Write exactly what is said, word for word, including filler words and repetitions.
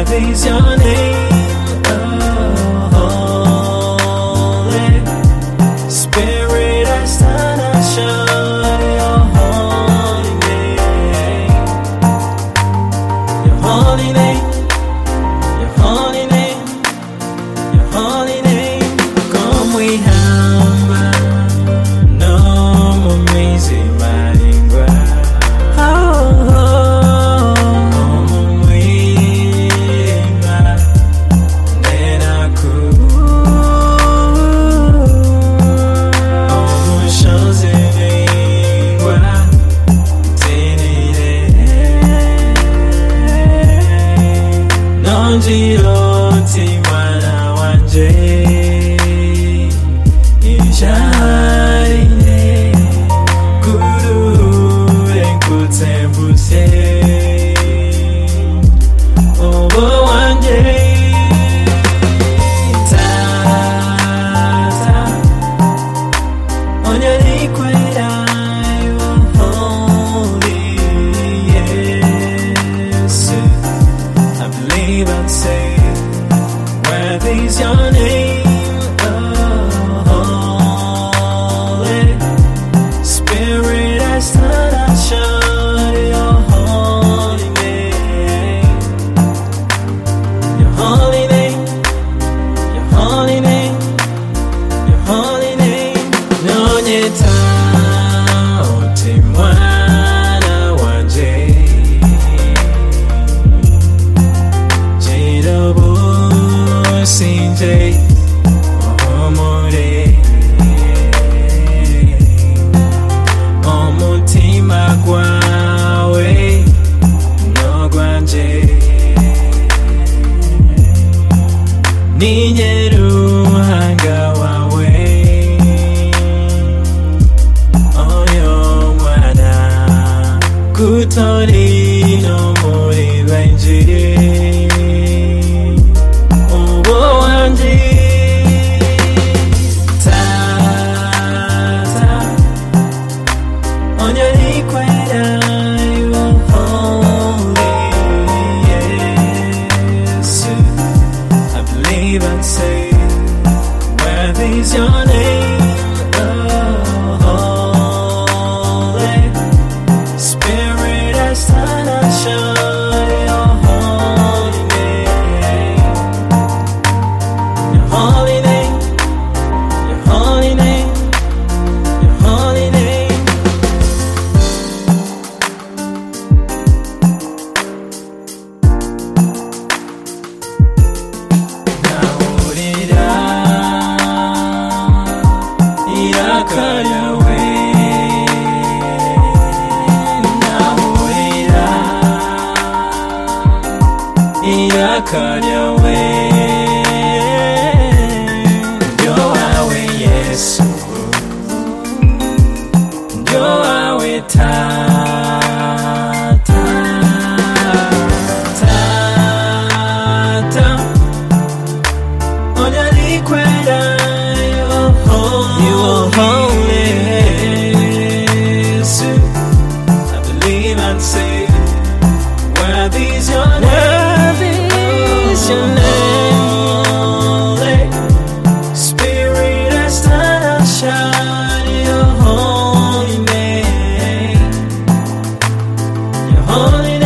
is your name. Oh, Holy Spirit, I stand and shout your holy name. Your holy name. Your holy name. Your holy name. Come we humble. No more easy maringa. Oh, Nonjiroti mwana wanje Ijarine Kurure nkutembuse Obo wanje Tata Onyalikwera You holy Yesu I believe and say, worthy is your name. Oh, Holy Spirit, I stand and shout your holy name. Your holy name, your holy name, your holy name. Nonyeta otimwana wanje. Sinjay omure omutima gwawe nogwanje ninye ruhanga wawe oyo mwana kutori no muri benjire And say, worthy is your name. Oh, Holy Spirit, I stand and shout your holy name. Your holy name, your holy name, your holy name. Karyawe Njoawe Yesu Njoawe Tata Tata Onyalikwenda You are holy You are holy Yesu I believe and say worthy is your name. Your name, Spirit, I stand and shout your holy name, your holy